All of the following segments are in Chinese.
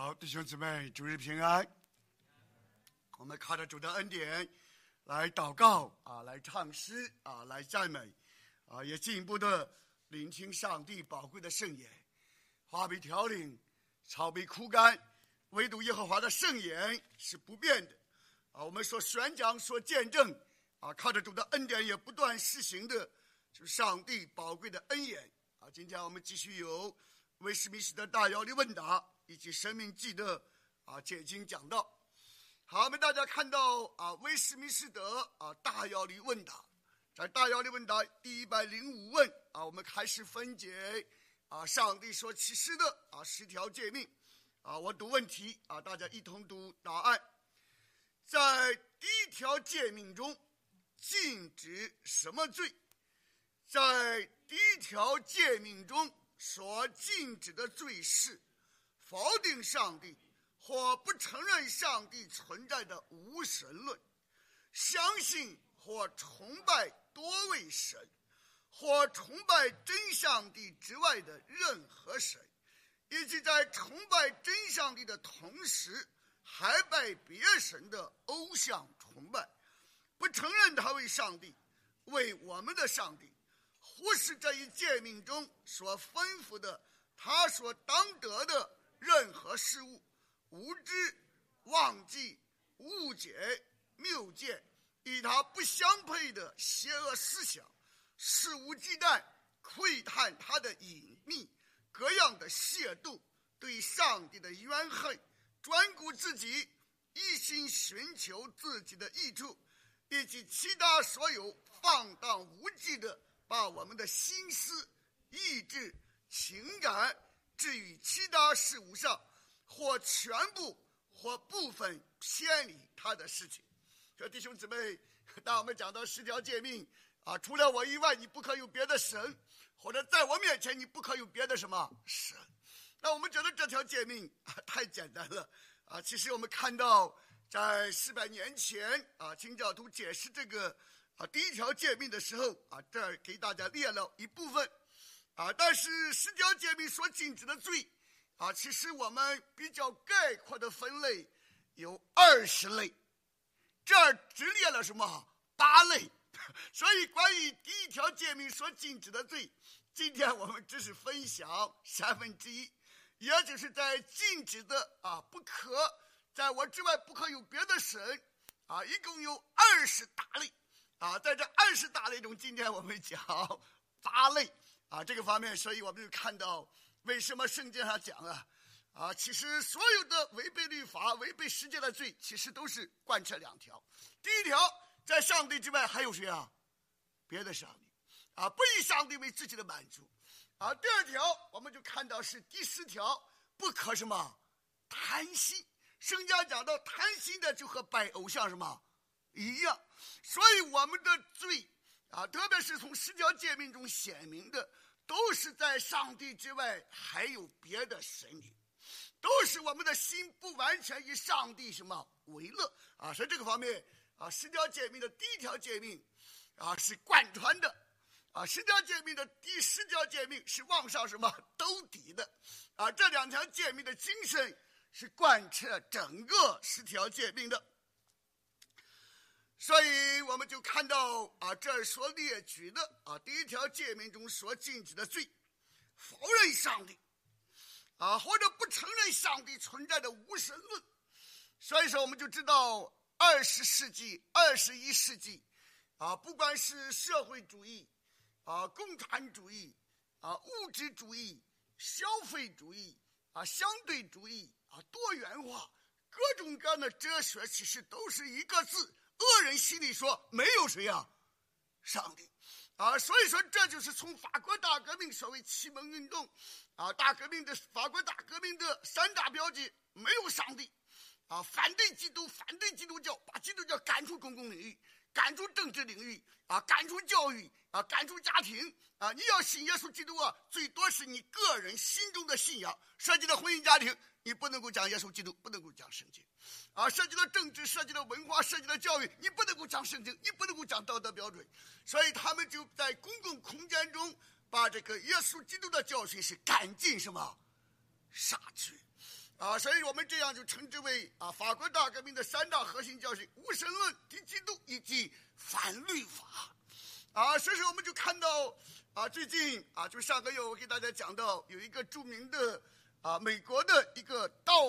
好，弟兄姊妹，主日平安。我们靠着主的恩典来祷告来唱诗来赞美也进一步的聆听上帝宝贵的圣言。花被调领，草被枯干，唯独耶和华的圣言是不变的我们所宣讲、所见证靠着主的恩典也不断施行的，就是上帝宝贵的恩言今天我们继续有威斯敏斯特大要理问答以及生命记的解经讲道。好，我们大家看到威斯敏斯特大要理问答，在大要理问答第105问我们开始分解上帝所启示的10条诫命我读问题大家一同读答案。在第一条诫命中禁止什么罪？在第一条诫命中所禁止的罪是否定上帝或不承认上帝存在的无神论，相信或崇拜多位神，或崇拜真上帝之外的任何神，以及在崇拜真上帝的同时还拜别神的偶像崇拜，不承认他为上帝，为我们的上帝，忽视这一诫命中所吩咐的他所当得的任何事物，无知、忘记、误解、谬见，与他不相配的邪恶思想，肆无忌惮窥探他的隐秘，各样的亵渎，对上帝的怨恨，专顾自己，一心寻求自己的益处，以及其他所有放荡无忌的把我们的心思、意志、情感置于其他事物上，或全部或部分偏离他的事情。这弟兄姊妹，当我们讲到10条诫命除了我以外你不可有别的神，或者在我面前你不可有别的什么神，那我们觉得这条诫命太简单了其实我们看到在400年前清教徒解释这个第一条诫命的时候这儿给大家列了一部分但是10条诫命所禁止的罪其实我们比较概括的分类有20类，这儿只列了什么8类，所以关于第一条诫命所禁止的罪，今天我们只是分享1/3，也就是在禁止的不可在我之外不可有别的神一共有20大类在这20大类中，今天我们讲8类这个方面，所以我们就看到为什么圣经上讲其实所有的违背律法、违背世界的罪，其实都是贯彻2条。第一条，在上帝之外还有谁别的上帝不以上帝为自己的满足第二条，我们就看到是第10条，不可什么贪心。圣经讲到贪心的就和拜偶像什么一样，所以我们的罪特别是从10条诫命中显明的，都是在上帝之外还有别的神灵，都是我们的心不完全以上帝什么为乐所以这个方面10条诫命的第1条诫命是贯穿的10条诫命的第10条诫命是往上什么兜底的这2条诫命的精神是贯彻整个10条诫命的。所以我们就看到这儿所列举的第1条诫命中所禁止的罪，否认上帝或者不承认上帝存在的无神论。所以说我们就知道20世纪、21世纪不管是社会主义共产主义物质主义、消费主义相对主义多元化，各种各样的哲学其实都是一个字，恶人心里说没有谁上帝所以说这就是从法国大革命所谓启蒙运动法国大革命的3大标记，没有上帝反对基督，反对基督教，把基督教赶出公共领域，赶出政治领域赶出教育赶出家庭你要信耶稣基督最多是你个人心中的信仰，涉及到婚姻家庭你不能够讲耶稣基督，不能够讲圣经涉及到政治，涉及到文化，涉及到教育，你不能够讲圣经，你不能够讲道德标准。所以他们就在公共空间中把这个耶稣基督的教训是赶尽什么杀去所以我们这样就称之为法国大革命的3大核心教训：无神论、敌基督以及反律法。所以说我们就看到最近就上个月我给大家讲到有一个著名的美国的一个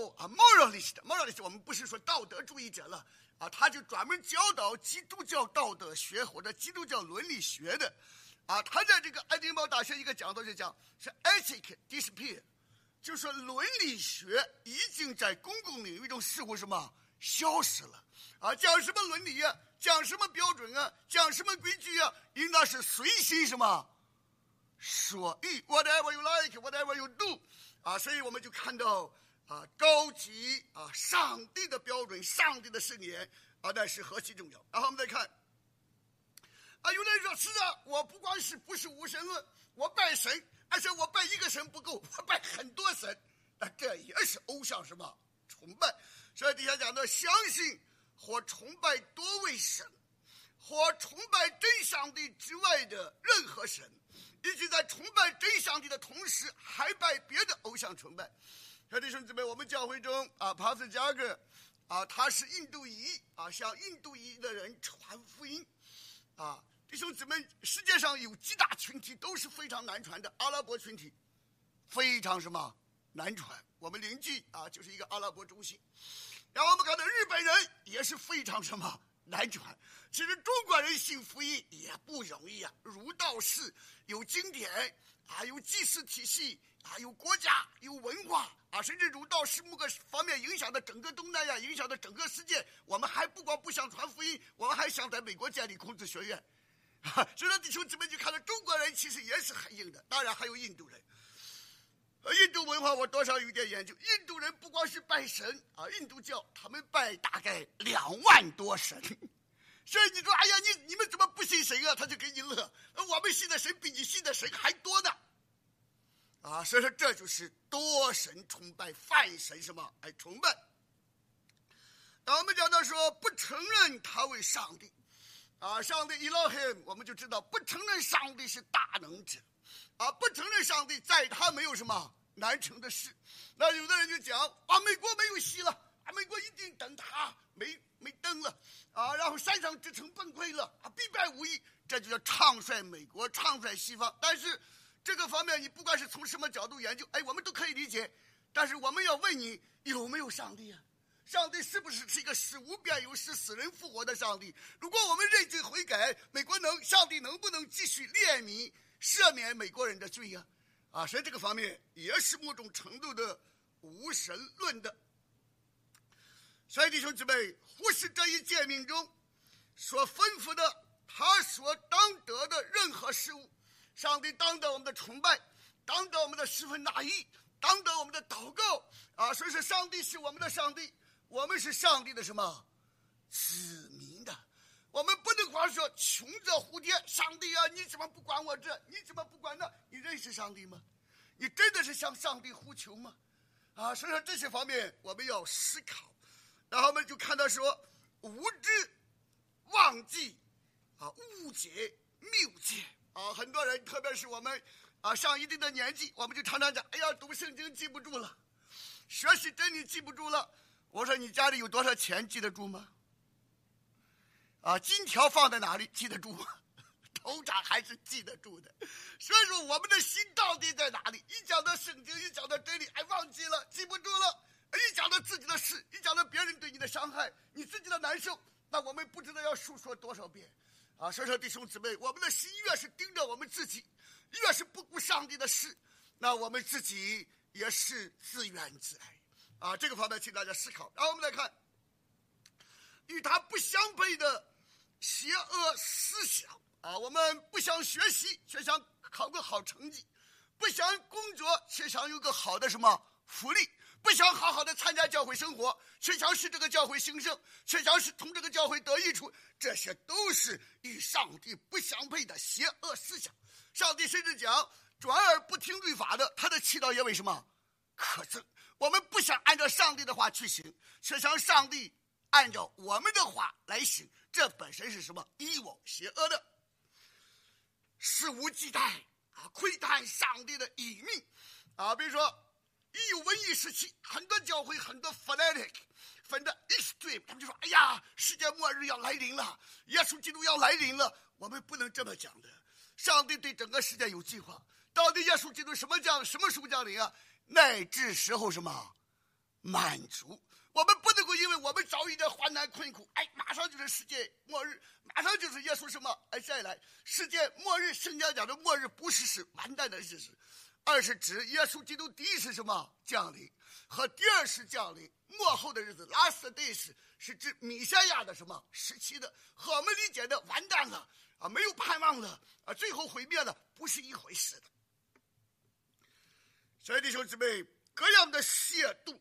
moralist，我们不是说道德主义者了他就专门教导基督教道德学或者基督教伦理学的他在这个爱丁堡大学一个讲座就讲是 ethic disappear， 就是说伦理学已经在公共领域中似乎什么消失了讲什么伦理讲什么标准讲什么规矩应当是随心什么所欲 whatever you like whatever you do所以我们就看到高级上帝的标准，上帝的圣言那是何其重要。然后我们再看有人说是我不是无神论，我拜神，而且我拜一个神不够，我拜很多神，这也是偶像什么崇拜。所以底下讲的相信或崇拜多位神，或崇拜真上帝之外的任何神，以及在崇拜真上帝的同时还拜别的偶像崇拜。弟兄姊妹，我们教会中帕斯加格他是印度裔向印度裔的人传福音弟兄姊妹，世界上有几大群体都是非常难传的，阿拉伯群体非常什么难传，我们邻居就是一个阿拉伯中心。然后我们看到日本人也是非常什么难传，其实中国人信福音也不容易儒道释有经典有祭祀体系有国家有文化甚至儒道释某个方面影响的整个东南亚，影响的整个世界，我们还不光不想传福音，我们还想在美国建立孔子学院所以说弟兄姊妹就看到中国人其实也是很硬的，当然还有印度人。印度文化我多少有点研究，印度人不光是拜神印度教他们拜大概2万多神，所以你说哎呀你们怎么不信神他就给你乐，我们信的神比你信的神还多呢所以说这就是多神崇拜，泛神什么崇拜。当我们讲到说不承认他为上帝上帝 Elohim， 我们就知道不承认上帝是大能者不承认上帝在他没有什么难成的事。那有的人就讲美国没有戏了美国一定等他没登了然后山上之城崩溃了必败无疑，这就叫唱衰美国，唱衰西方。但是这个方面你不管是从什么角度研究我们都可以理解，但是我们要问你有没有上帝上帝是不是一个使无变有使死人复活的上帝？如果我们认罪悔改，上帝能不能继续怜悯赦免美国人的罪所以这个方面也是某种程度的无神论的。所以弟兄姊妹，忽视这一诫命中所吩咐的他所当得的任何事物，上帝当得我们的崇拜，当得我们的十分大义，当得我们的祷告所以说上帝是我们的上帝，我们是上帝的什么子民的。我们不能光说穷着蝴蝶，上帝你怎么不管我这，你怎么不管那？你认识上帝吗？你真的是向上帝呼求吗所以说这些方面我们要思考。然后我们就看到说无知忘记误解谬解很多人特别是我们上一定的年纪，我们就常常讲读圣经记不住了，学习真理记不住了。我说你家里有多少钱记得住吗金条放在哪里记得住吗？通常还是记得住的。所以说我们的心到底在哪里？一讲到圣经，一讲到真理忘记了，记不住了。一讲到自己的事，一讲到别人对你的伤害，你自己的难受，那我们不知道要述说多少遍所以说弟兄姊妹，我们的心越是盯着我们自己，越是不顾上帝的事，那我们自己也是自怨自艾这个方面请大家思考。然后我们来看与他不相配的邪恶思想我们不想学习却想考个好成绩，不想工作却想有个好的什么福利，不想好好的参加教会生活，却想使这个教会兴盛，却想使从这个教会得益处，这些都是与上帝不相配的邪恶思想。上帝甚至讲转而不听律法的，他的祈祷也为什么可憎。我们不想按照上帝的话去行，却想上帝按照我们的话来行，这本身是什么evil邪恶的。肆无忌惮窥探上帝的隐秘比如说一有文艺时期，很多教会很多 fanatic 分的 extreme， 他们就说哎呀，世界末日要来临了，耶稣基督要来临了。我们不能这么讲的，上帝对整个世界有计划。到底耶稣基督什么时候降临啊？乃至时候什么满足。我们不能够因为我们遭遇的患难困苦，马上就是世界末日，马上就是耶稣什么再来。世界末日，圣经讲的末日不是完蛋的日子，而是指耶稣基督第一是什么降临，和第二是降临末后的日子 last days 是指弥赛亚的什么时期的，和我们理解的完蛋了没有盼望了最后毁灭了不是一回事的。所以弟兄姊妹，各样的亵渎。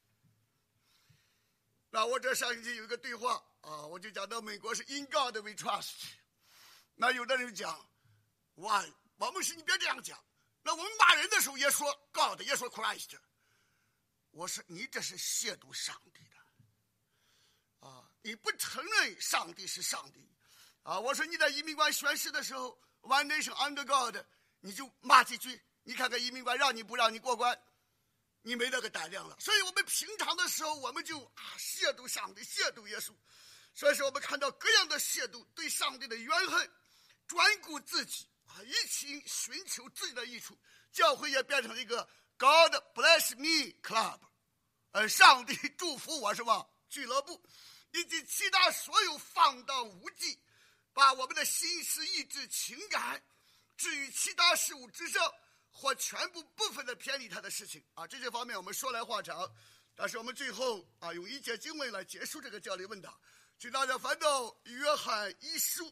那我这上星期有一个对话我就讲到美国是 In God we trust。 那有的人讲哇，王牧师你别这样讲，那我们骂人的时候也说 God 也说 Christ。 我说你这是亵渎上帝的你不承认上帝是上帝我说你在移民官宣誓的时候 One nation under God， 你就骂几句，你看看移民官让你不让你过关，你没那个胆量了。所以我们平常的时候我们就亵渎上帝，亵渎耶稣。所以说我们看到各样的亵渎，对上帝的怨恨，专顾自己一心寻求自己的益处。教会也变成了一个 God bless me club， 上帝祝福我什么俱乐部，以及其他所有放荡无忌，把我们的心思意志情感置于其他事物之上，或全部部分的偏离他的事情这些方面我们说来话长，但是我们最后用一节经文来结束这个教理问答。请大家翻到约翰一书。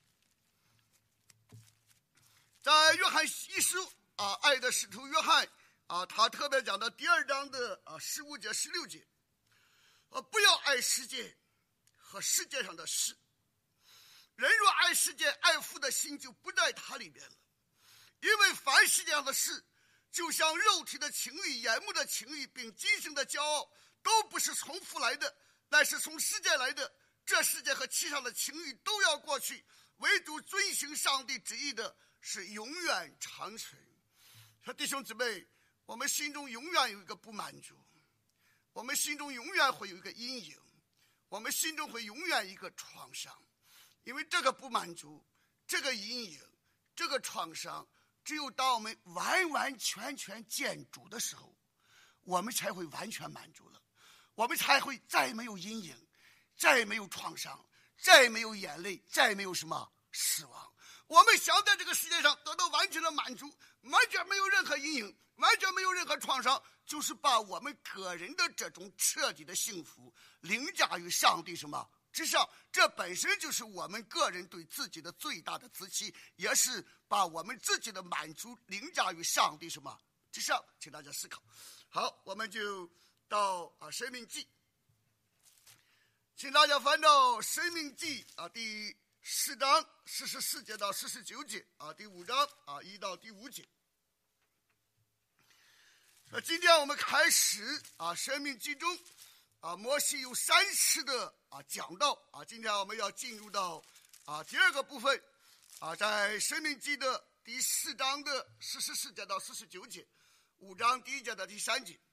在约翰一书爱的使徒约翰他特别讲到第2章的15节16节，不要爱世界和世界上的事，人若爱世界，爱父的心就不在他里边了。因为凡世界上的事，就像肉体的情欲、眼目的情欲，并今生的骄傲，都不是从父来的，乃是从世界来的。这世界和其上的情欲都要过去，唯独遵行上帝旨意的是永远长存。说弟兄姊妹，我们心中永远有一个不满足，我们心中永远会有一个阴影，我们心中会永远一个创伤。因为这个不满足，这个阴影，这个创伤，只有当我们完完全全见主的时候，我们才会完全满足了，我们才会再没有阴影，再没有创伤，再没有眼泪，再没有什么失望。我们想在这个世界上得到完全的满足，完全没有任何阴影，完全没有任何创伤，就是把我们个人的这种彻底的幸福凌驾于上帝什么之上。这本身就是我们个人对自己的最大的自欺，也是把我们自己的满足凌驾于上帝什么之上。请大家思考。好，我们就到申命记。请大家翻到申命记第4章44节到49节第5章1到第5节。今天我们开始申命记中摩西有3次的讲道今天我们要进入到第2个部分在申命记的第4章的44节到49节，5章第1节到第3节。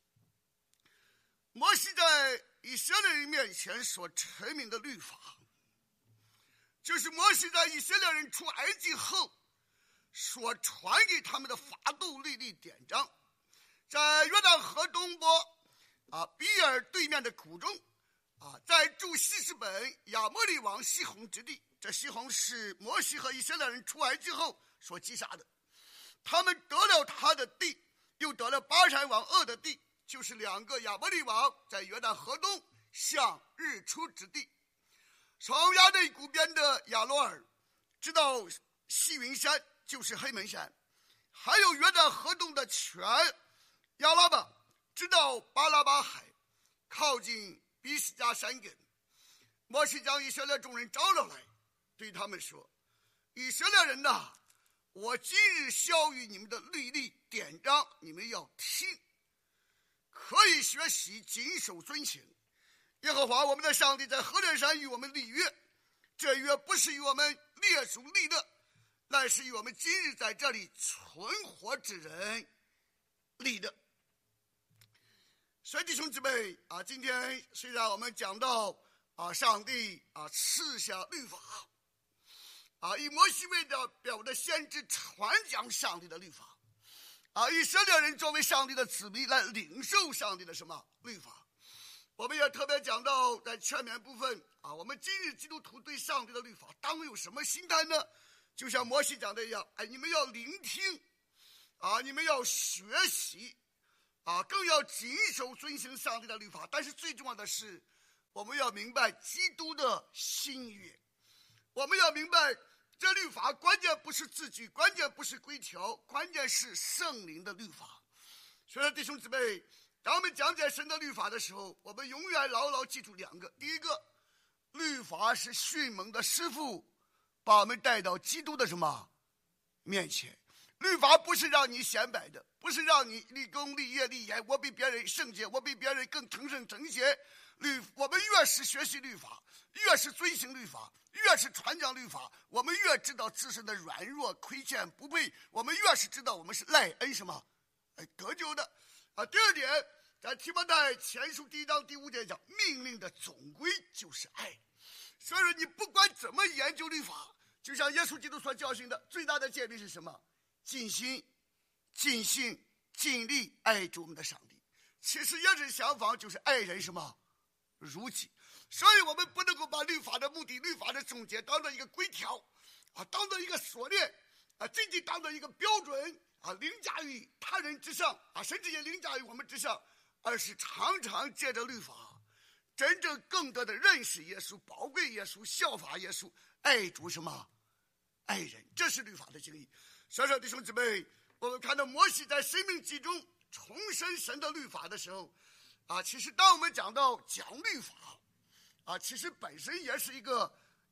摩西在以色列人面前所陈明的律法，就是摩西在以色列人出埃及后所传给他们的法度律例典章。在约旦河东坡比尔对面的谷中在驻西什本亚摩利王西宏之地。这西宏是摩西和以色列人出埃及后所击杀的，他们得了他的地，又得了巴珊王噩的地，就是2个亚摩利王在约旦河东向日出之地。从亚内谷边的亚罗尔直到西云山，就是黑门山，还有约旦河东的全亚拉巴，直到巴拉巴海，靠近比斯加山根。摩西将以色列众人招了来，对他们说：以色列人哪，我今日晓谕你们的律例典章，你们要听，可以学习，谨守遵行。耶和华我们的上帝在何烈山与我们立约，这约不是与我们列祖立的，乃是与我们今日在这里存活之人立的。 所以弟兄姊妹啊，今天虽然我们讲到上帝赐下律法以摩西为代表的先知传讲上帝的律法以色列人作为上帝的子民来领受上帝的什么律法。我们也特别讲到在前面部分我们今日基督徒对上帝的律法当有什么心态呢？就像摩西讲的一样，你们要聆听你们要学习更要谨守遵行上帝的律法。但是最重要的是，我们要明白基督的心意，我们要明白这律法关键不是字句，关键不是规条，关键是圣灵的律法。所以弟兄姊妹，当我们讲解神的律法的时候，我们永远牢牢记住两个。第一个，律法是训蒙的师傅，把我们带到基督的什么面前。律法不是让你显摆的，不是让你立功立业立言，我比别人圣洁，我比别人更成圣成洁。我们越是学习律法，越是遵行律法，越是传讲律法，我们越知道自身的软弱亏欠不配，我们越是知道我们是赖恩什么得救的第二点，在提摩太前书1章第5节讲，命令的总归就是爱。所以说你不管怎么研究律法，就像耶稣基督所教训的，最大的诫命是什么？尽心尽性尽力爱主我们的上帝。其实也是相反，就是爱人什么如己。所以我们不能够把律法的目的、律法的总结当做一个规条当做一个锁链仅仅当做一个标准凌驾于他人之上甚至也凌驾于我们之上，而是常常借着律法真正更多的认识耶稣，宝贵耶稣，效法耶稣，爱主什么爱人，这是律法的经义。所以说弟兄姊妹，我们看到摩西在申命记中重申神的律法的时候其实当我们讲到讲律法其实本身也是一个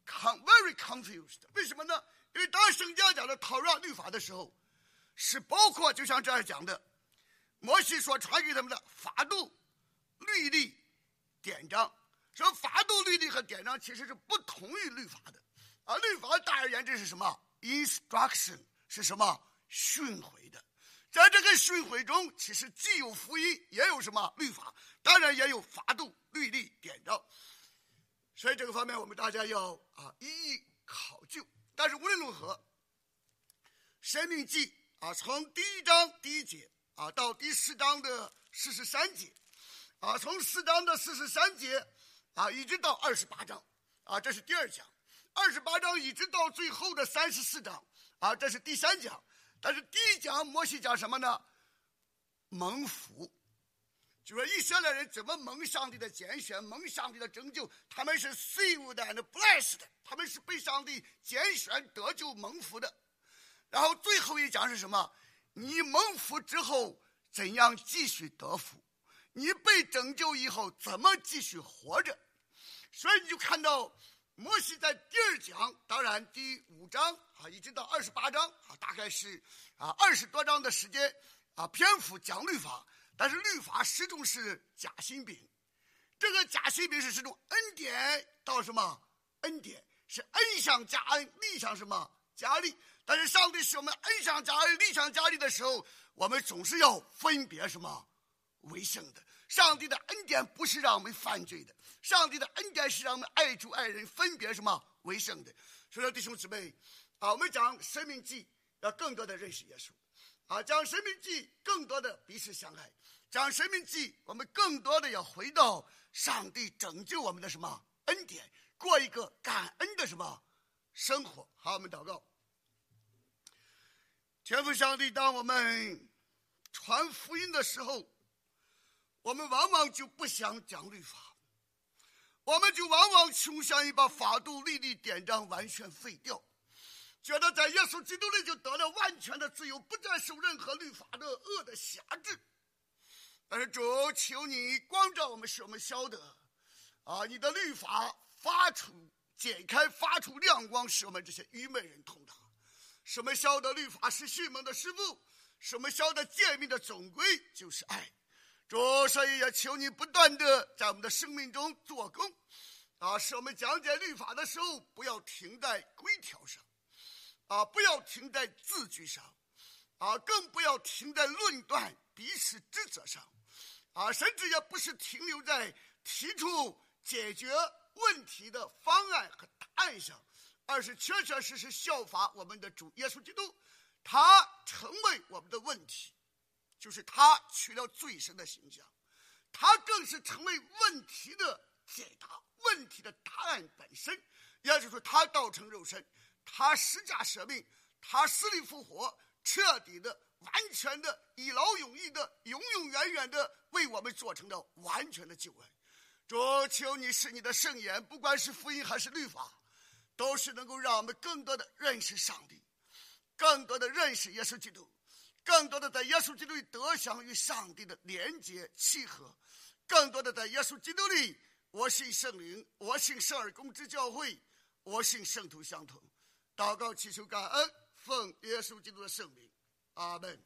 very confused。 为什么呢？因为当圣经讲的Torah律法的时候，是包括就像这样讲的，摩西所传给他们的法度、律例、典章。说法度、律例和典章其实是不同于律法的律法大而言之是什么？ instruction 是什么？训诲的。在这个训诲中，其实既有福音，也有什么律法，当然也有法度、律例、典章。所以这个方面我们大家要一一考究。但是无论如何，申命记从第1章第1节到第4章的43节从4章的43节一直到28章这是第2讲。28章一直到最后的34章这是第3讲。但是第1讲摩西讲什么呢？蒙福，就说以色列人怎么蒙上帝的拣选，蒙上帝的拯救，他们是 saved and blessed， 他们是被上帝拣选得救蒙福的。然后最后一讲是什么？你蒙福之后怎样继续得福，你被拯救以后怎么继续活着。所以你就看到摩西在第2讲，当然第5章一直到28章大概是20多章的时间篇幅讲律法。但是律法始终是夹心饼，这个夹心饼是始终恩典到什么？恩典是恩上加恩，利上什么？加利。但是上帝使我们恩上加恩，利上加利的时候，我们总是要分别什么为圣的。上帝的恩典不是让我们犯罪的，上帝的恩典是让我们爱主爱人，分别什么为圣的。所以说弟兄姊妹我们讲申命记要更多的认识耶稣讲申命记更多的彼此相爱，讲申命记我们更多的要回到上帝拯救我们的什么恩典，过一个感恩的什么生活。好，我们祷告。天父上帝，当我们传福音的时候，我们往往就不想讲律法，我们就往往倾向于把法度、律例、典章完全废掉，觉得在耶稣基督里就得了完全的自由，不再受任何律法的恶的辖制。但是主，求你光照我们，使我们晓得你的律法解开发出亮光，使我们这些愚昧人通达。使我们晓得律法是训蒙的师傅，使我们晓得诫命的总归就是爱。主，所以也求你不断的在我们的生命中做工使我们讲解律法的时候不要停在规条上不要停在字句上更不要停在论断彼此指责上甚至也不是停留在提出解决问题的方案和答案上，而是确确实实效法我们的主耶稣基督，他成为我们的问题，就是他取了罪神的形象，他更是成为问题的解答，问题的答案本身。也就是说，他道成肉身，他施加舍命，他死里复活，彻底的、完全的、一劳永逸的、永永远远的为我们做成了完全的救恩。主，求你使你的圣言，不管是福音还是律法，都是能够让我们更多的认识上帝，更多的认识耶稣基督，更多的在耶稣基督里得享与上帝的连结契合，更多的在耶稣基督里，我信圣灵，我信圣而公之教会，我信圣徒相同。祷告祈求感恩，奉耶稣基督的圣名，阿门。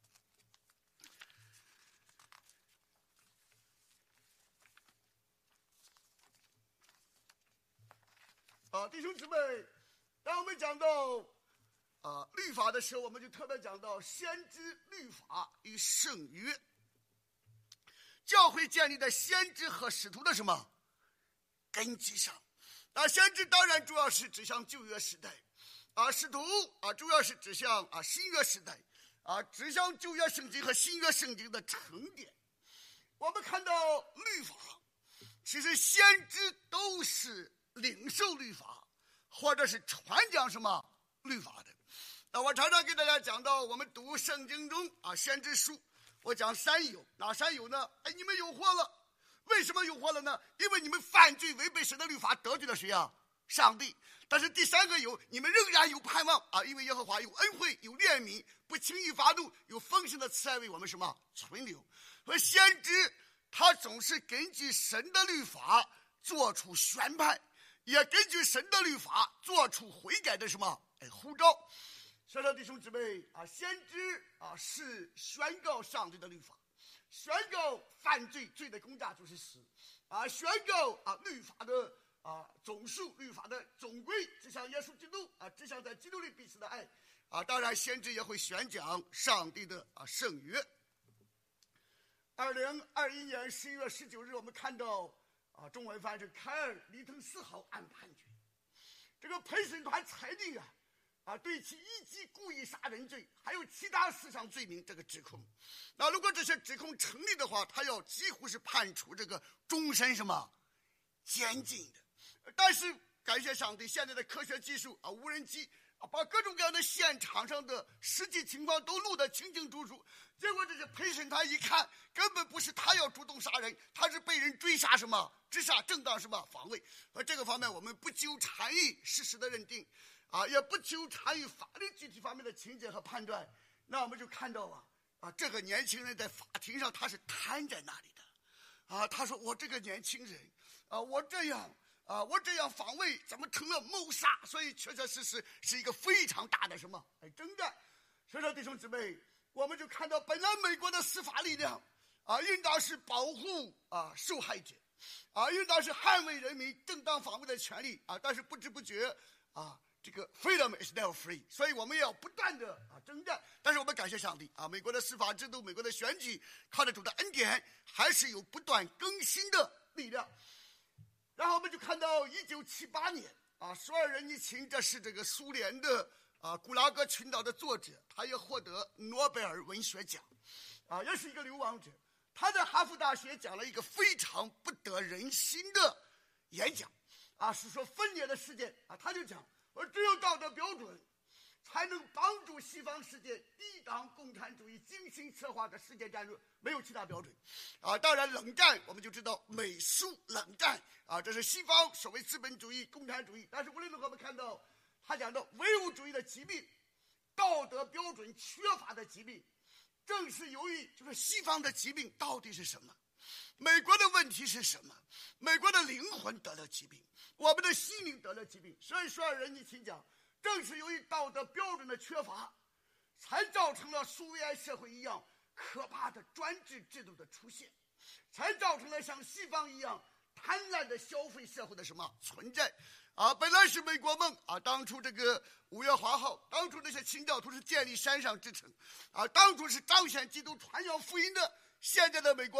弟兄姊妹，当我们讲到律法的时候，我们就特别讲到先知律法与圣约。教会建立在先知和使徒的什么根基上？先知当然主要是指向旧约时代，使徒主要是指向新约时代，指向旧约圣经和新约圣经的成典。我们看到律法，其实先知都是领受律法，或者是传讲什么律法的。我常常给大家讲到，我们读圣经中先知书，我讲三有，哪三有呢？你们有祸了。为什么有祸了呢？因为你们犯罪违背神的律法，得罪了谁啊？上帝。但是第三个有，你们仍然有盼望因为耶和华有恩惠，有怜悯，不轻易发怒，有丰盛的慈爱为我们什么存留。而先知他总是根据神的律法做出宣判，也根据神的律法做出悔改的什么呼召。所以说弟兄姊妹先知是宣告上帝的律法，宣告犯罪，罪的公价就是死宣告律法的总数，律法的总归，指向耶稣基督指向在基督里彼此的爱当然先知也会宣讲上帝的圣约。2021年11月19日，我们看到中文翻译是凯尔·里滕斯豪案判决，这个陪审团裁定对其一级故意杀人罪还有其他4项罪名这个指控。那如果这些指控成立的话，他要几乎是判处这个终身什么监禁的。但是感谢上帝，现在的科学技术无人机把各种各样的现场上的实际情况都录得清清楚楚。结果这些陪审团一看，根本不是他要主动杀人，他是被人追杀什么直杀正当什么防卫。而这个方面我们不纠缠于事实的认定也不纠缠于法律具体方面的情节和判断。那我们就看到这个年轻人在法庭上他是瘫在那里的他说我这个年轻人我这样防卫怎么成了谋杀？所以确确实实是一个非常大的什么征战。所以说弟兄姊妹，我们就看到本来美国的司法力量应当是保护受害者应当是捍卫人民正当防卫的权利但是不知不觉这个 freedom is never free， 所以我们也要不断的征战。但是我们感谢上帝美国的司法制度，美国的选举，靠着主的恩典，还是有不断更新的力量。然后我们就看到1978年索尔仁尼琴，这是这个苏联的古拉格群岛的作者，他也获得诺贝尔文学奖也是一个流亡者。他在哈佛大学讲了一个非常不得人心的演讲是说分裂的世界他就讲只有道德标准才能帮助西方世界抵挡共产主义精心策划的世界战略，没有其他标准当然冷战我们就知道美苏冷战这是西方所谓资本主义共产主义。但是无论如何我们看到他讲到唯物主义的疾病，道德标准缺乏的疾病，正是由于就是西方的疾病到底是什么，美国的问题是什么？美国的灵魂得了疾病，我们的心灵得了疾病。所以说人家请讲，正是由于道德标准的缺乏，才造成了苏维埃社会一样可怕的专制制度的出现，才造成了像西方一样贪婪的消费社会的什么存在本来是美国梦当初这个5月花号，当初那些清教徒是建立山上之城当初是彰显基督传扬福音的。现在的美国梦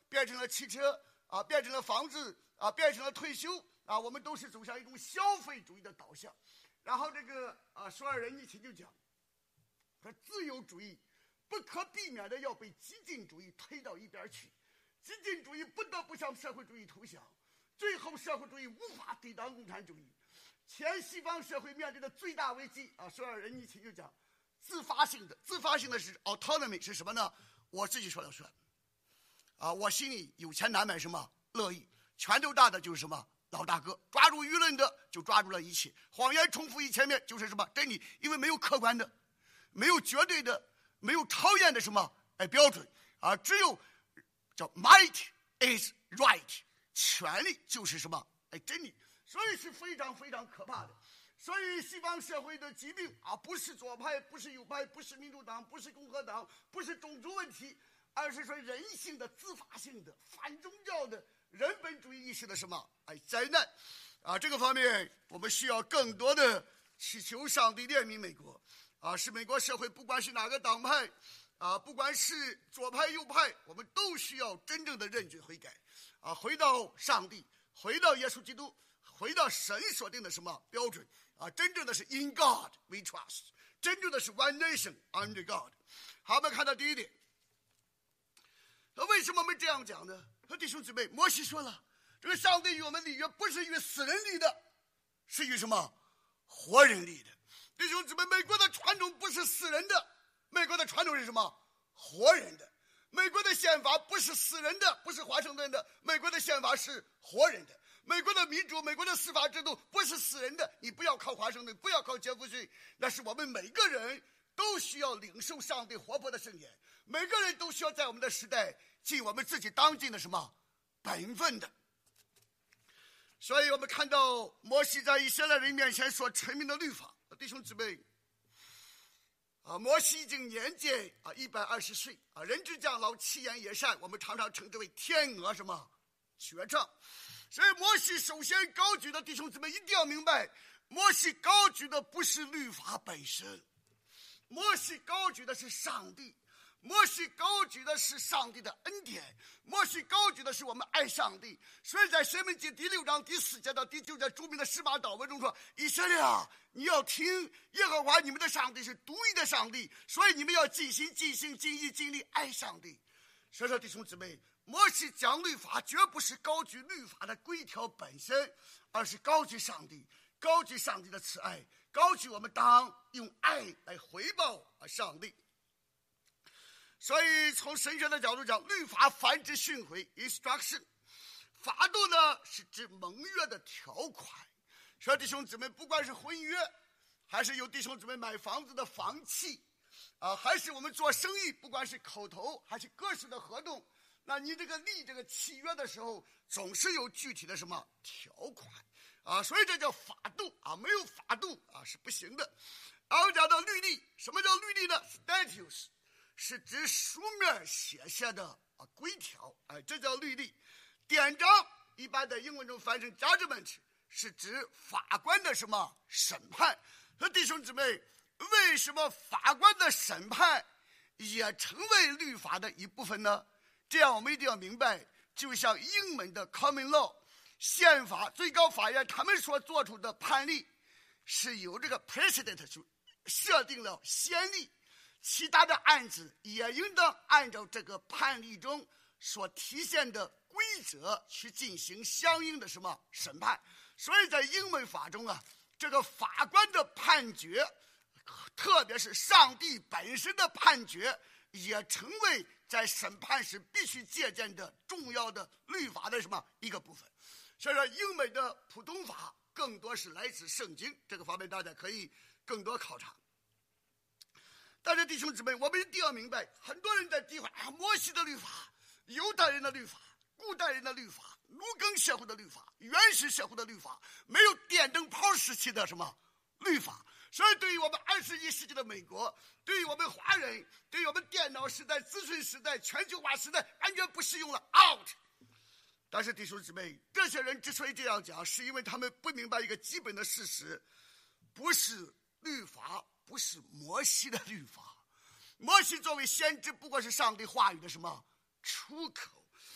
变成了汽车啊，变成了房子啊，变成了退休啊，我们都是走向一种消费主义的导向。然后这个索尔仁尼琴就讲，说自由主义不可避免的要被激进主义推到一边去，激进主义不得不向社会主义投降，最后社会主义无法抵挡共产主义。前西方社会面对的最大危机索尔仁尼琴就讲，自发性的是 autonomy， 是什么呢？我自己说了算我心里有钱难买什么乐意，拳头大的就是什么老大哥，抓住舆论的就抓住了一切，谎言重复1000遍就是什么真理，因为没有客观的，没有绝对的，没有讨厌的什么标准只有叫 might is right， 权力就是什么真理，所以是非常非常可怕的。所以西方社会的疾病不是左派，不是右派，不是民主党，不是共和党，不是种族问题，而是说人性的自发性的反宗教的人本主义意识的什么灾难这个方面我们需要更多的祈求上帝怜悯美国使美国社会不管是哪个党派不管是左派右派，我们都需要真正的认罪悔改回到上帝，回到耶稣基督，回到神所定的什么标准真正的是 in God we trust， 真正的是 one nation under God。 好，我们看到第一点，为什么我们这样讲呢？弟兄姊妹，摩西说了，这个上帝与我们立约不是与死人立的，是与什么活人立的。弟兄姊妹，美国的传统不是死人的，美国的传统是什么活人的。美国的宪法不是死人的，不是华盛顿的，美国的宪法是活人的。美国的民主，美国的司法制度不是死人的，你不要靠华盛顿，不要靠杰弗逊，那是我们每个人都需要领受上帝活泼的圣言，每个人都需要在我们的时代尽我们自己当尽的什么本分的。所以我们看到摩西在以色列人面前所陈明的律法，弟兄姊妹摩西已经年届120岁人之将老，其言也善，我们常常称之为天鹅什么学唱。所以摩西首先高举的，弟兄姊妹一定要明白，摩西高举的不是律法本身，摩西高举的是上帝，摩西高举的是上帝的恩典，摩西高举的是我们爱上帝。所以在申命记第6章第4节到第9节著名的十八祷文中说，以色列你要听耶和华你们的上帝是独一的上帝，所以你们要尽心尽性尽意尽力爱上帝。所以说弟兄姊妹，摩西讲律法绝不是高举律法的规条本身，而是高举上帝，高举上帝的慈爱，高举我们当用爱来回报上帝。所以从神学的角度讲，律法泛指训诲 instruction， 法度呢是指盟约的条款。所以弟兄姊妹，不管是婚约，还是有弟兄姊妹买房子的房契还是我们做生意，不管是口头还是个式的合同，那你这个立这个契约的时候，总是有具体的什么条款所以这叫法度没有法度是不行的。然后讲到律例，什么叫律例呢？ statutes 是指书面写下的规条这叫律例。典章一般在英文中翻成 judgment， 是指法官的什么审判。说弟兄姊妹，为什么法官的审判也成为律法的一部分呢？这样我们一定要明白，就像英文的 common law 宪法，最高法院他们所做出的判例是有这个 precedent 设定了先例，其他的案子也应当按照这个判例中所体现的规则去进行相应的什么审判。所以在英文法中这个法官的判决，特别是上帝本身的判决，也成为在审判时必须借鉴的重要的律法的什么一个部分。所以说英美的普通法更多是来自圣经，这个方面大家可以更多考察。但是弟兄姊妹，我们一定要明白，很多人在诋毁摩西的律法、犹太人的律法、古代人的律法、卢庚社会的律法、原始社会的律法，没有电灯泡时期的什么律法。所以对于我们21世纪的美国，对于我们华人，对于我们电脑时代、资讯时代、全球化时代，完全不适用了 out。 但是弟兄姊妹，这些人之所以这样讲，是因为他们不明白一个基本的事实，不是律法不是摩西的律法，摩西作为先知不过是上帝话语的什么出口，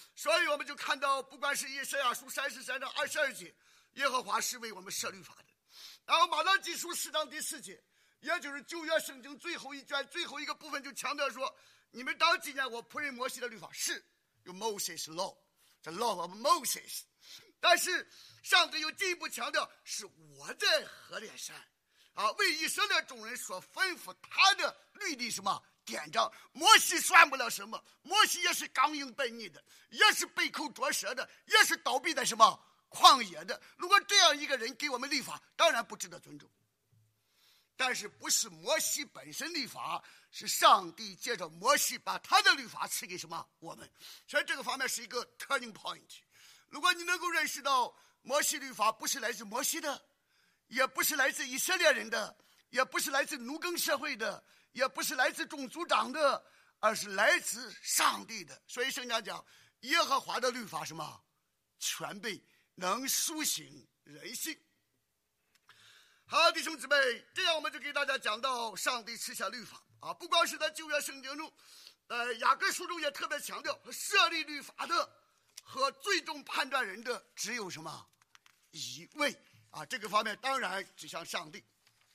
所以我们就看到，不管是以赛亚书33章22节，耶和华是为我们设律法的。然后马拉基书4章第4节，也就是旧约圣经最后一卷最后一个部分，就强调说，你们当纪念我仆人摩西的律法，是有 Moses law， the law of Moses。但是上帝又进一步强调，是我在何烈山为以色列众人所吩咐他的律例什么典章。摩西算不了什么，摩西也是刚硬悖逆的，也是背口拙舌的，也是倒闭在什么旷野的。如果这样一个人给我们立法，当然不值得尊重。但是不是摩西本身立法，是上帝借着摩西把他的律法赐给什么我们。所以这个方面是一个 turning point。 如果你能够认识到摩西律法不是来自摩西的，也不是来自以色列人的，也不是来自奴耕社会的，也不是来自众族长的，而是来自上帝的。所以圣经讲，耶和华的律法什么全备，能苏醒人心。好，弟兄姊妹，这样我们就给大家讲到上帝赐下律法不光是在旧约圣经中，雅各书中也特别强调，设立律法的和最终判断人的只有什么一位这个方面当然指向上帝。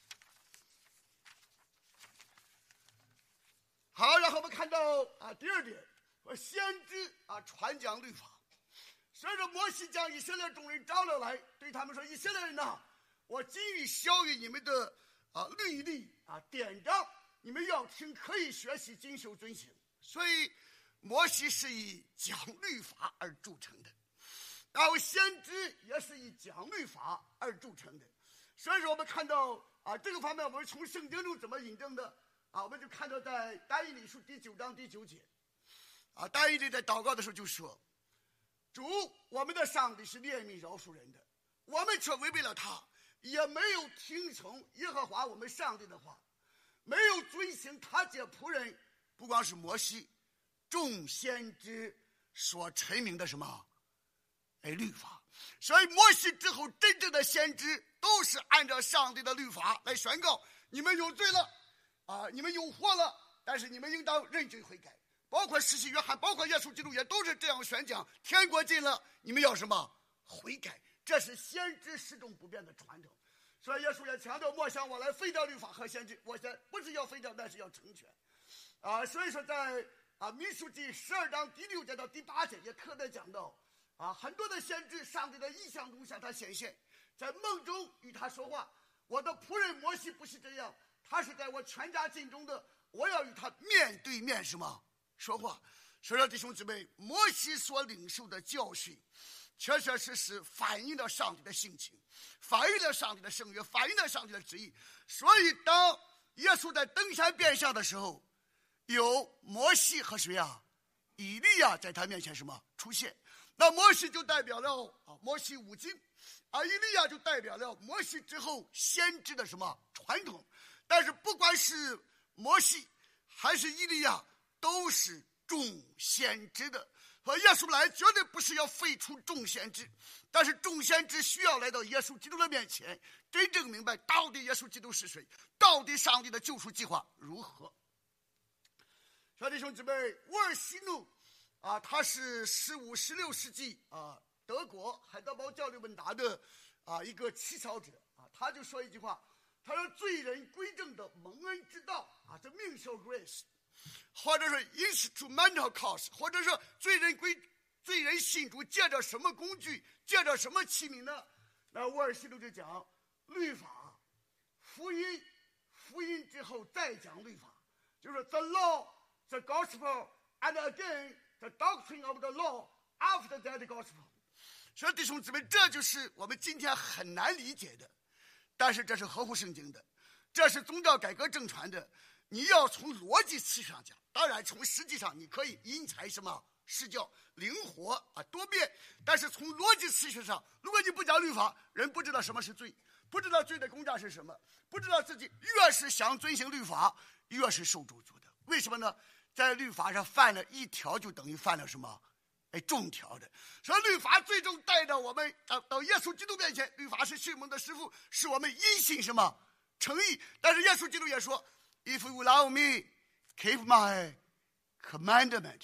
好，然后我们看到第二点，先知传讲律法。随着摩西将以色列众人招了来，对他们说，以色列人呐，我今日晓谕你们的律例典章，你们要听，可以学习，谨守遵行。所以摩西是以讲律法而著称的，然后先知也是以讲律法而著称的。所以说我们看到这个方面，我们从圣经中怎么引证的我们就看到在但以理书第9章第9节但以理在祷告的时候就说，主我们的上帝是怜悯饶恕人的，我们却违背了他，也没有听从耶和华我们上帝的话，没有遵行他借仆人不光是摩西众先知所陈明的什么律法。所以摩西之后真正的先知都是按照上帝的律法来宣告，你们有罪了你们有祸了，但是你们应当认罪悔改。包括施洗约翰，包括耶稣基督也都是这样宣讲，天国近了，你们要什么悔改。这是先知始终不变的传承。所以耶稣也强调，莫想我来废掉律法和先知，我不是要废掉，但是要成全所以说在民数记12章第6节到第8节也特别讲到很多的先知上帝的意象中向他显现，在梦中与他说话。我的仆人摩西不是这样，他是在我全家尽中的，我要与他面对面什么说话。所以说弟兄姊妹，摩西所领受的教训确确实实反映了上帝的性情，反映了上帝的圣约，反映了上帝的旨意。所以当耶稣在登山变相的时候，有摩西和谁以利亚在他面前什么出现。那摩西就代表了摩西五经以利亚就代表了摩西之后先知的什么传统。但是不管是摩西还是以利亚，都是众先知的。和耶稣来绝对不是要废除众先知，但是众先知需要来到耶稣基督的面前，真正明白到底耶稣基督是谁，到底上帝的救赎计划如何。小弟兄姊妹，沃尔西努他是15、16世纪德国海德堡教理问答的一个起草者他就说一句话，他说罪人归正的蒙恩之道这命受 grace， 或者说 instrumental cause， 或者说罪人信主借着什么工具，借着什么器皿呢？那沃尔西努就讲律法，福音之后再讲律法，就是 the law, the gospel, and again the doctrine of the law after that gospel。 所以弟兄姊妹，这就是我们今天很难理解的，但是这是合乎圣经的，这是宗教改革正传的。你要从逻辑思想讲，当然从实际上你可以因材什么施教，灵活多变，但是从逻辑思想上，如果你不讲律法，人不知道什么是罪，不知道罪的公价是什么，不知道自己越是想遵行律法，越是受咒诅的。为什么呢？在律法上犯了一条，就等于犯了什么众条的。所以律法最终带着我们到耶稣基督面前，律法是训蒙的师傅，是我们因信什么诚意。但是耶稣基督也说， If you love me, keep my commandment。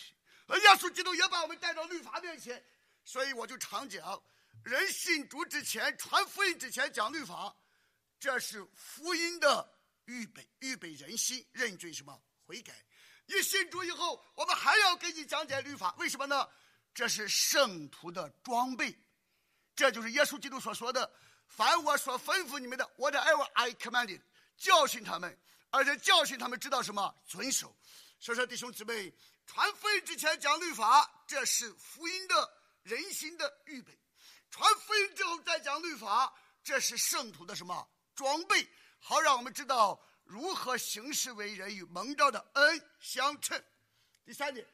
耶稣基督也把我们带到律法面前。所以我就常讲，人信主之前，传福音之前讲律法，这是福音的预备人心认罪什么悔改。一信主以后，我们还要给你讲解律法，为什么呢？这是圣徒的装备。这就是耶稣基督所说的，凡我所吩咐你们的 whatever I commanded， 教训他们，而且教训他们知道什么遵守。所以说弟兄姊妹，传福音之前讲律法，这是福音的人心的预备；传福音之后再讲律法，这是圣徒的什么装备，好让我们知道如何行事为人，与蒙召的恩相称。第三点，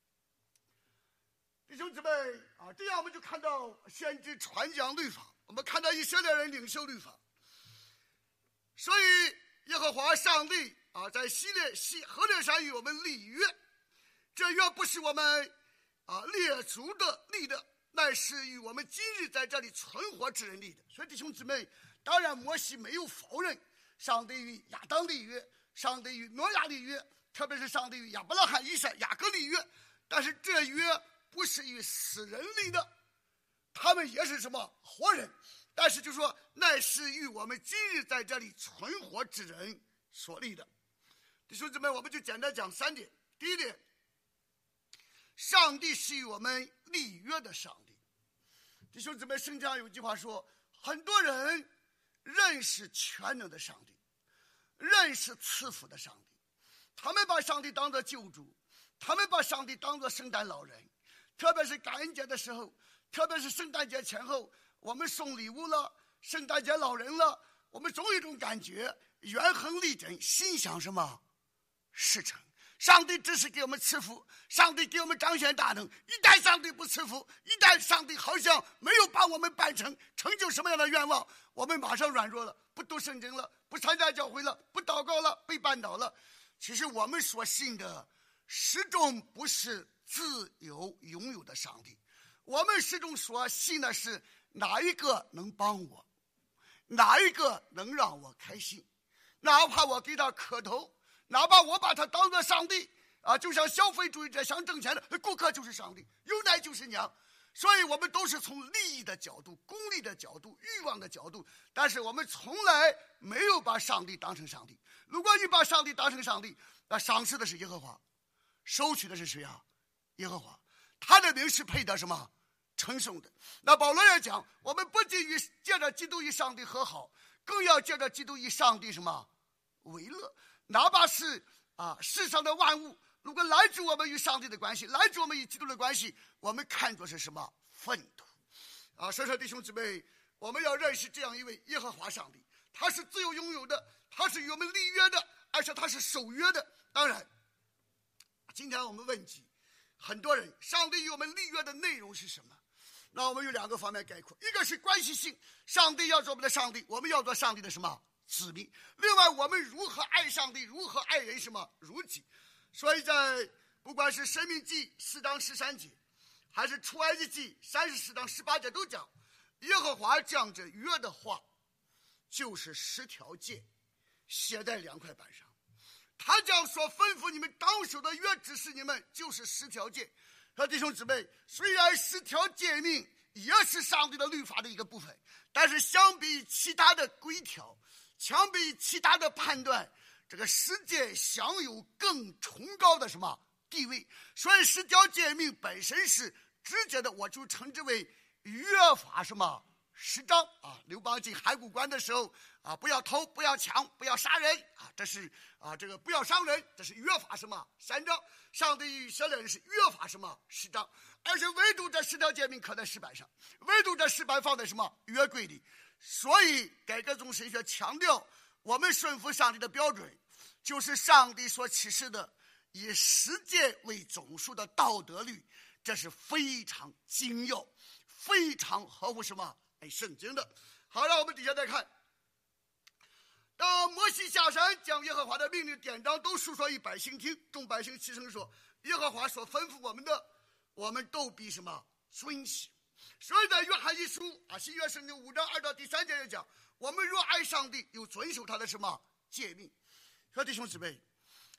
弟兄姊妹啊，这样我们就看到先知传讲律法，我们看到以色列人领受律法。所以耶和华上帝啊，在何烈山与我们立约，这约不是我们列祖的立的，乃是与我们今日在这里存活之人立的。所以弟兄姊妹，当然摩西没有否认上帝与亚当立约，上帝与挪亚立约，特别是上帝与亚伯拉罕、以撒、雅各立约，但是这约不是与死人立的，他们也是什么活人，但是就说乃是与我们今日在这里存活之人所立的。弟兄姊妹，我们就简单讲三点。第一点，上帝是与我们立约的上帝。弟兄姊妹，圣经上有句话说，很多人认识全能的上帝，认识赐福的上帝，他们把上帝当作救主，他们把上帝当作圣诞老人，特别是感恩节的时候，特别是圣诞节前后，我们送礼物了，圣诞节老人了，我们总有一种感觉，元亨利贞，心想什么事成。上帝只是给我们赐福，上帝给我们彰显大能，一旦上帝不赐福，一旦上帝好像没有把我们办成就什么样的愿望，我们马上软弱了，不读圣经了，不参加教会了，不祷告了，被绊倒了。其实我们所信的始终不是自由拥有的上帝，我们始终所信的是哪一个能帮我，哪一个能让我开心，哪怕我给他磕头，哪怕我把他当作上帝啊，就像消费主义者想挣钱的顾客就是上帝，有奶就是娘。所以我们都是从利益的角度、功利的角度、欲望的角度，但是我们从来没有把上帝当成上帝。如果你把上帝当成上帝，那赏赐的是耶和华，收取的是谁啊？耶和华，他的名是配得什么称颂的。那保罗也讲，我们不仅与借着基督与上帝和好，更要借着基督与上帝什么为乐。哪怕是世上的万物，如果来自我们与上帝的关系，来自我们与基督的关系，我们看作是什么粪土所以说弟兄姊妹，我们要认识这样一位耶和华上帝，他是自由拥有的，他是与我们立约的，而且他是守约的。当然今天我们问及很多人，上帝与我们立约的内容是什么？那我们有两个方面概括，一个是关系性，上帝要做我们的上帝，我们要做上帝的什么子民。另外我们如何爱上帝，如何爱人，什么如己。所以在不管是申命记4章13节，还是出埃及记34章18节，都讲耶和华将这约的话，就是10条诫，写在2块板上。他将所吩咐你们当守的约指示你们，就是10条诫。弟兄姊妹，虽然10条诫命也是上帝的律法的一个部分，但是相比其他的规条，相比其他的判断，这个10诫享有更崇高的什么地位。所以10条诫命本身是直接的，我就称之为约法什么10章刘邦进函谷关的时候不要偷，不要抢，不要杀人这是这个不要伤人，这是约法什么3章。上帝与以色列人是约法什么10章，而且唯独这10条诫命刻在石板上，唯独这石板放在什么约柜里。所以改革宗神学强调，我们顺服上帝的标准就是上帝所启示的以10诫为总数的道德律，这是非常精要，非常合乎什么圣经的。好，让我们底下再看，当摩西下山，将耶和华的命令典章都述说与百姓听，众百姓齐声说，耶和华所吩咐我们的，我们都必什么遵行。所以在约翰一书新约圣经5章2到第3节也讲，我们若爱上帝，又遵守他的什么诫命。说弟兄姊妹，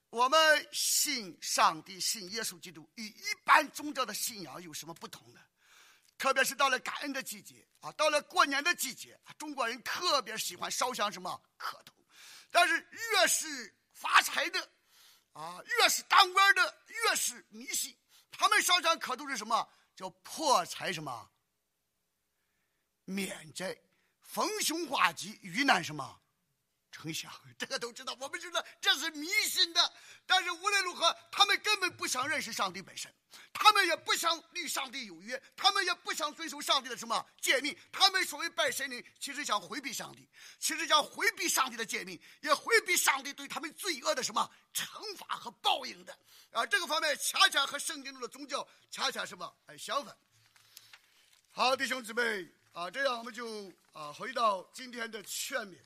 我们信上帝、信耶稣基督，与一般宗教的信仰有什么不同呢？特别是到了感恩的季节啊，到了过年的季节，中国人特别喜欢烧香什么磕头。但是越是发财的啊，越是当官的，越是迷信。他们烧香磕头是什么？叫破财什么？免灾、逢凶化吉、遇难什么？成祥。这个都知道，我们知道这是迷信的。但是无论如何，他们根本不想认识上帝本身，他们也不想与上帝有约，他们也不想遵守上帝的什么诫命。他们所谓拜神灵，其实想回避上帝，其实想回避上帝的诫命，也回避上帝对他们罪恶的什么惩罚和报应的。这个方面恰恰和圣经中的宗教恰恰什么相反。好，弟兄姊妹这样我们就回到今天的劝勉。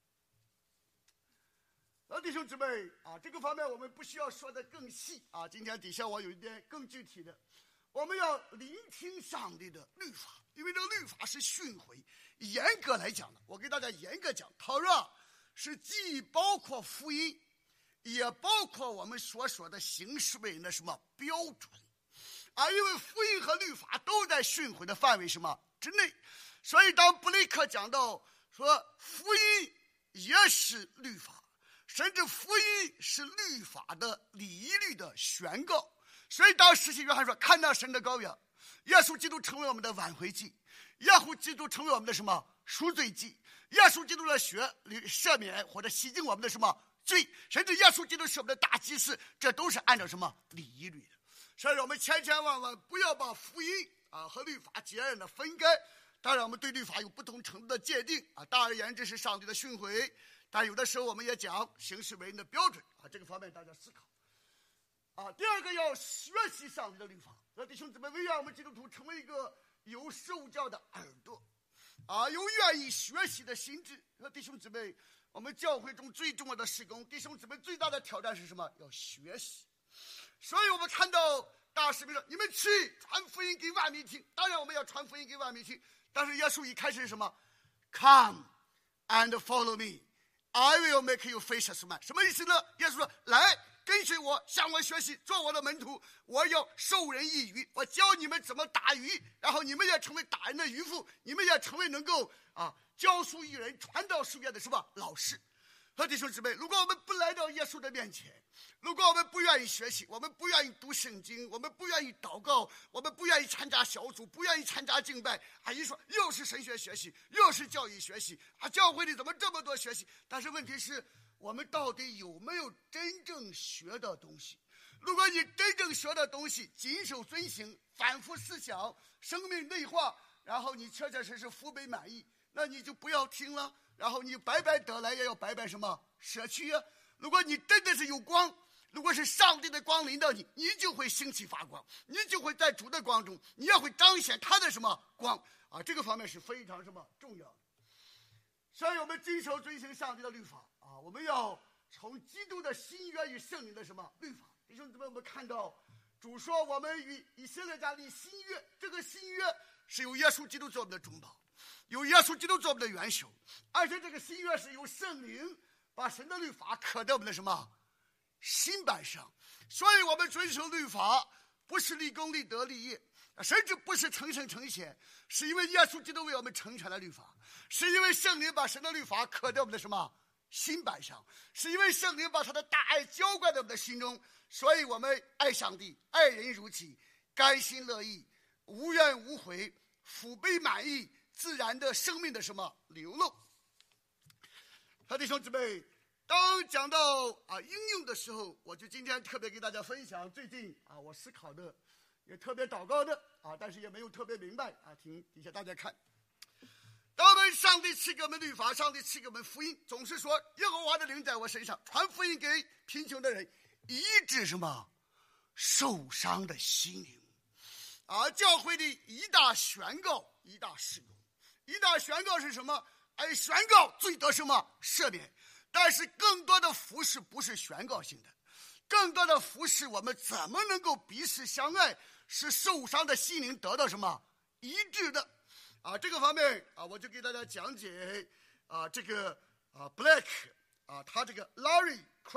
弟兄姊妹这个方面我们不需要说的更细今天底下我有一点更具体的，我们要聆听上帝的律法，因为这个律法是训诲，严格来讲的，我给大家严格讲，倘若是既包括福音，也包括我们所说的行事为人的什么标准因为福音和律法都在训诲的范围什么之内，所以当布雷克讲到说福音也是律法，甚至福音是律法的礼仪律的宣告。所以当施洗约翰说看到神的羔羊，耶稣基督成为我们的挽回祭，耶稣基督成为我们的什么赎罪祭，耶稣基督的血赦免或者洗净我们的什么罪，甚至耶稣基督是我们的大祭司，这都是按照什么礼仪律的。所以我们千千万万不要把福音和律法截然的分开。当然我们对律法有不同程度的界定大而言之是上帝的训诲，但有的时候我们也讲行事为人的标准这个方面大家思考第二个要学习上帝的律法。弟兄姊妹，为让我们基督徒成为一个有受教的耳朵有愿意学习的心智。弟兄姊妹，我们教会中最重要的事工，弟兄姊妹最大的挑战是什么？要学习。所以我们看到大使命说你们去传福音给万民听，当然我们要传福音给万民听，但是耶稣一开始是什么？ Come and follow me, I will make you fishers of men。 什么意思呢？耶稣说来跟随我，向我学习，做我的门徒，我要授人以渔，我教你们怎么打鱼，然后你们也成为打人的渔夫，你们也成为能够教书育人、传道授业的什么老师。弟兄姊妹，如果我们不来到耶稣的面前，如果我们不愿意学习，我们不愿意读圣经，我们不愿意祷告，我们不愿意参加小组，不愿意参加敬拜一说又是神学学习，又是教育学习教会里怎么这么多学习？但是问题是我们到底有没有真正学的东西？如果你真正学的东西谨守遵行，反复思想，生命内化，然后你确确实实福杯满溢，那你就不要听了，然后你白白得来也要白白什么舍去如果你真的是有光，如果是上帝的光临到你，你就会兴起发光，你就会在主的光中，你也会彰显他的什么光这个方面是非常什么重要的。所以我们谨守遵行上帝的律法我们要从基督的新约与圣灵的什么律法。弟兄姊妹，我们看到主说我们与以色列家立新约，这个新约是由耶稣基督做我们的中保，由耶稣基督做我们的元首，而且这个新约是由圣灵把神的律法刻在我们的什么心板上。所以我们遵守律法不是立功立德立业，甚至不是成圣成贤，是因为耶稣基督为我们成全了律法，是因为圣灵把神的律法刻在我们的什么心板上，是因为圣灵把他的大爱浇灌在我们的心中，所以我们爱上帝，爱人如己，甘心乐意，无怨无悔，福杯满溢，自然的生命的什么流露。弟兄姊妹，当讲到应用的时候，我就今天特别给大家分享最近我思考的，也特别祷告的但是也没有特别明白请底下大家看。当我们上帝赐给我们律法，上帝赐给我们福音，总是说耶和华的灵在我身上，传福音给贫穷的人，医治什么受伤的心灵教会的一大宣告，一大事工。一大宣告是什么？宣告罪得什么赦免。但是更多的服事不是宣告性的，更多的服事我们怎么能够彼此相爱，使受伤的心灵得到什么医治的这个方面我就给大家讲解这个Black他这个 Larry Crabb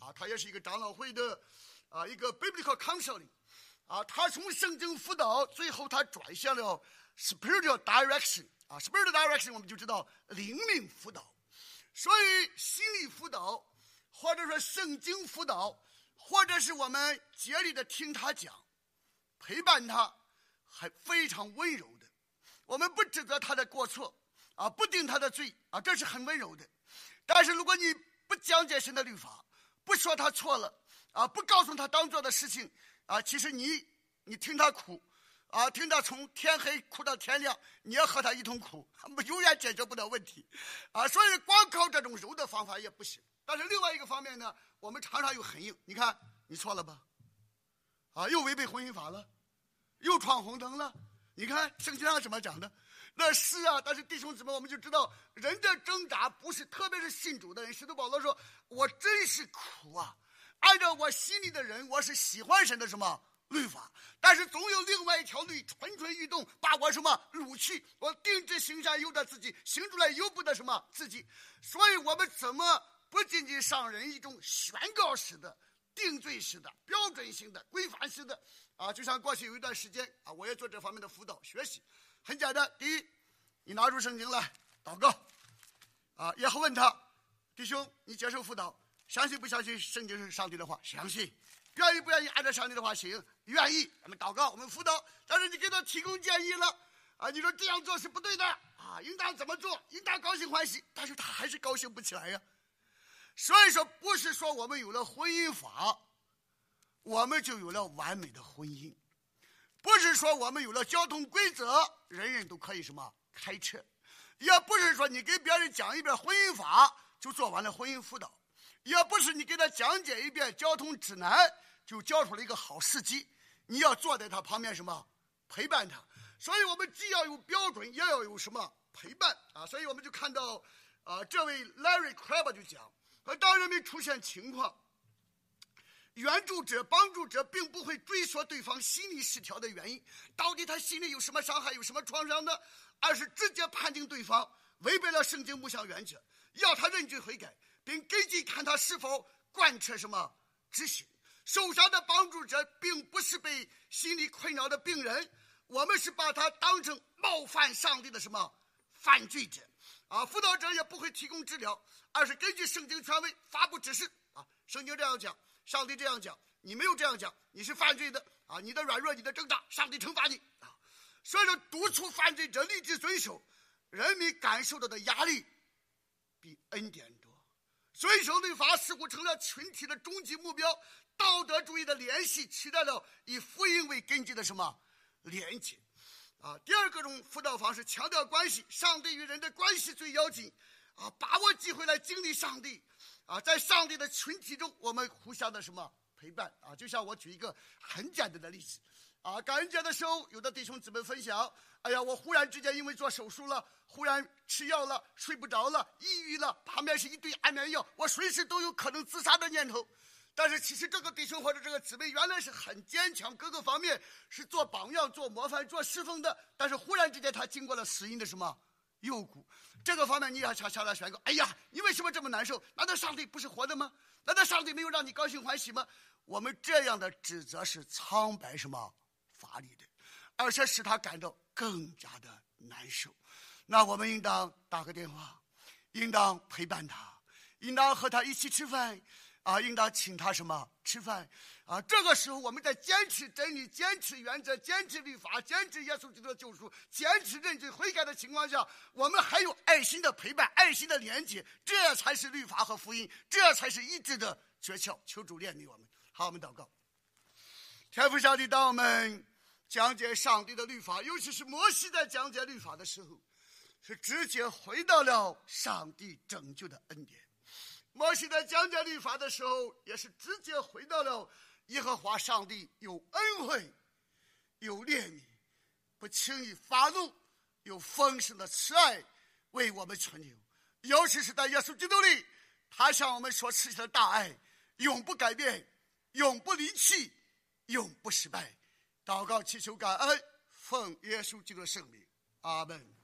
他也是一个长老会的一个 biblical counseling 他从圣经辅导最后他转向了 spiritual direction spiritual direction 我们就知道灵命辅导。所以心理辅导或者说圣经辅导或者是我们竭力的听他讲陪伴他，还非常温柔的。我们不指责他的过错不定他的罪这是很温柔的。但是如果你不讲解神的律法，不说他错了不告诉他当做的事情其实你听他哭听他从天黑哭到天亮，你也和他一同哭，永远解决不了问题所以光靠这种柔的方法也不行。但是另外一个方面呢，我们常常又很硬。你看你错了吧又违背婚姻法了，又闯红灯了。你看圣经上怎么讲的？那是但是弟兄姊妹，我们就知道人的挣扎不是，特别是信主的人。使徒保罗说，我真是苦按照我心里的人，我是喜欢神的什么律法，但是总有另外一条律蠢蠢欲动，把我什么掳去。我定志行善由着自己，行出来由不得什么自己。所以我们怎么不仅仅上人一种宣告式的、定罪式的、标准性的、规范式的就像过去有一段时间我也做这方面的辅导学习。很简单，第一，你拿出圣经来祷告耶和问他，弟兄，你接受辅导，相信不相信圣经是上帝的话？相信。愿意不愿意按照上帝的话行？愿意。我们祷告，我们辅导。但是你给他提供建议了你说这样做是不对的应当怎么做，应当高兴欢喜，但是他还是高兴不起来呀。所以说不是说我们有了婚姻法我们就有了完美的婚姻，不是说我们有了交通规则人人都可以什么开车，也不是说你给别人讲一遍婚姻法就做完了婚姻辅导，也不是你给他讲解一遍交通指南就教出了一个好司机，你要坐在他旁边什么陪伴他。所以我们既要有标准，也要有什么陪伴所以我们就看到这位 Larry Crabb 就讲，当人们出现情况，援助者帮助者并不会追溯对方心理失调的原因，到底他心里有什么伤害，有什么创伤呢？而是直接判定对方违背了圣经牧养原则，要他认罪悔改，并根据看他是否贯彻什么执行。受伤的帮助者并不是被心理困扰的病人，我们是把他当成冒犯上帝的什么犯罪者辅导者也不会提供治疗，而是根据圣经权威发布指示圣经这样讲，上帝这样讲，你没有这样讲，你是犯罪的你的软弱，你的挣扎，上帝惩罚你所以说督促犯罪者立即遵守，人民感受到的压力比恩典多。遵守律法似乎成了群体的终极目标，道德主义的联系取代了以福音为根基的什么连接第二个种辅导方式强调关系，上帝与人的关系最要紧把握机会来经历上帝在上帝的群体中我们互相的什么陪伴就像我举一个很简单的例子感恩节的时候，有的弟兄姊妹分享，哎呀，我忽然之间因为做手术了，忽然吃药了，睡不着了，抑郁了，旁边是一堆安眠药，我随时都有可能自杀的念头。但是其实这个弟兄或者这个姊妹原来是很坚强，各个方面是做榜样、做模范、做侍奉的，但是忽然之间他经过了死因的什么诱蛊，这个方面你要下来宣告，哎呀，你为什么这么难受？难道上帝不是活的吗？难道上帝没有让你高兴欢喜吗？我们这样的指责是苍白什么法理的，而且使他感到更加的难受。那我们应当打个电话，应当陪伴他，应当和他一起吃饭应当请他什么吃饭这个时候我们在坚持真理、坚持原则、坚持律法、坚持耶稣基督的救赎、坚持认罪悔改的情况下，我们还有爱心的陪伴、爱心的连接，这才是律法和福音，这才是医治的诀窍。求主怜悯我们。好，我们祷告。天父上帝，当我们讲解上帝的律法，尤其是摩西在讲解律法的时候，是直接回到了上帝拯救的恩典。摩西在讲解律法的时候，也是直接回到了耶和华上帝有恩惠、有怜悯，不轻易发怒，有丰盛的慈爱为我们存留。尤其是在耶稣基督里，他向我们所赐下的大爱永不改变，永不离弃，永不失败。祷告祈求感恩，奉耶稣基督的圣名，阿们。